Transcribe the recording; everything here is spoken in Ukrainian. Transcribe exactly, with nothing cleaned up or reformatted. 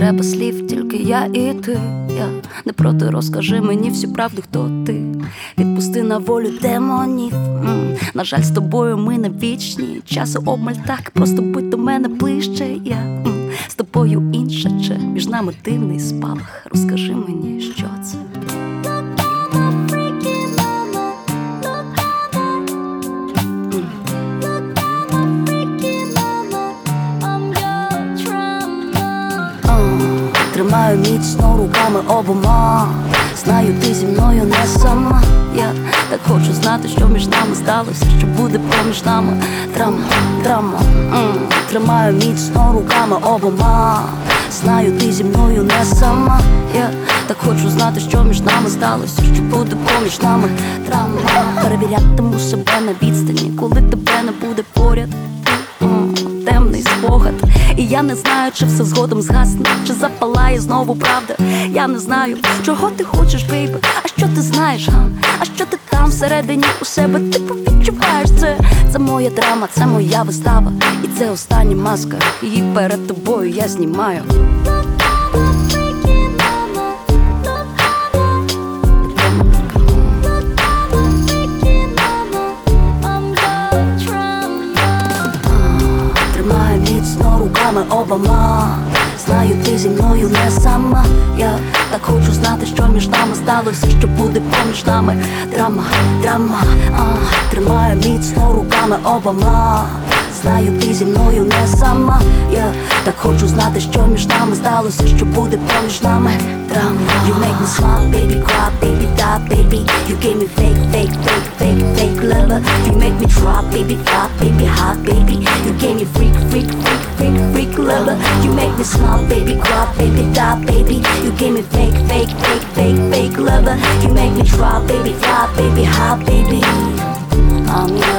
треба слів, тільки я і ти. Я не проти, розкажи мені всю правду, хто ти. Відпусти на волю демонів. М, На жаль, з тобою ми не вічні. Часу обмаль, так, просто будь до мене ближче. Я м, з тобою інша, чи між нами дивний спалах. Розкажи мені, що це. Тримаю міцно руками обома. Знаю, ти зі мною не сама. Я так хочу знати, що між нами сталося, що буде поміж нами. Драма, драма. М. Тримаю міцно руками обома. Знаю, ти зі мною не сама. Я так хочу знати, що між нами сталося, що буде поміж нами. Драма. Перевірятиму себе на відстані, коли тебе не буде поряд. М. Темний спогад. І я не знаю, чи все згодом згасне, чи запалає знову правда. Я не знаю, чого ти хочеш, бейбі. А що ти знаєш, га? А що ти там всередині у себе, ти відчуваєш це? Це моя драма, це моя вистава. І це остання маска, її перед тобою я знімаю. Міцно руками обома. Знаю, ти зі мною не сама. Я так хочу знати, що між нами сталося, що буде поміж нами. Драма, драма, а, тримаю міцно руками обома. Знаю, ти зі мною не сама. Я так хочу знати, що між нами сталося, що буде поміж нами. Драма. You make me smile, baby, cry, baby, die, baby. You gave me fake, fake, fake, fake, fake lover. You make me try, baby, fly, baby, hot, baby. You gave me freak, freak, freak, freak, freak lover. You make me smile, baby, cry, baby, die, baby. You gave me fake, fake, fake, fake, fake lover. You make me try, baby, fly, baby, hot, baby. I'm